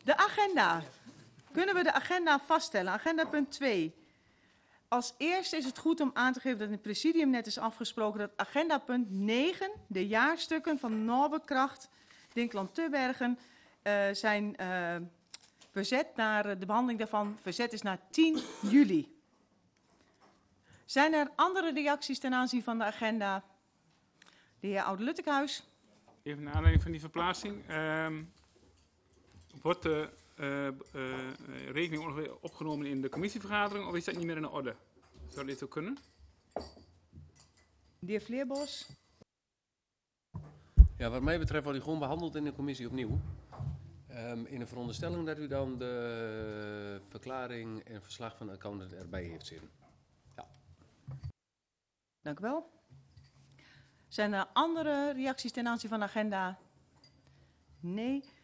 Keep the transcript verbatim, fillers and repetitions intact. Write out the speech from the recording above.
De agenda. Kunnen we de agenda vaststellen? Agenda punt twee. Als eerste is het goed om aan te geven dat in het presidium net is afgesproken dat agenda punt negen, de jaarstukken van Norbekracht, Dinkeland-Tubbergen, uh, zijn uh, verzet naar uh, de behandeling daarvan verzet is naar tien juli. Zijn er andere reacties ten aanzien van de agenda? De heer Oude-Luttekhuis. Even naar aanleiding van die verplaatsing. Uh, wordt de uh, uh, rekening ook nog weer opgenomen in de commissievergadering of is dat niet meer in orde? Zou dit ook kunnen? De heer Vleerbos. Ja, wat mij betreft wordt die gewoon behandeld in de commissie opnieuw. Um, in de veronderstelling dat u dan de verklaring en verslag van de accountant erbij heeft zitten. Ja. Dank u wel. Zijn er andere reacties ten aanzien van de agenda? Nee.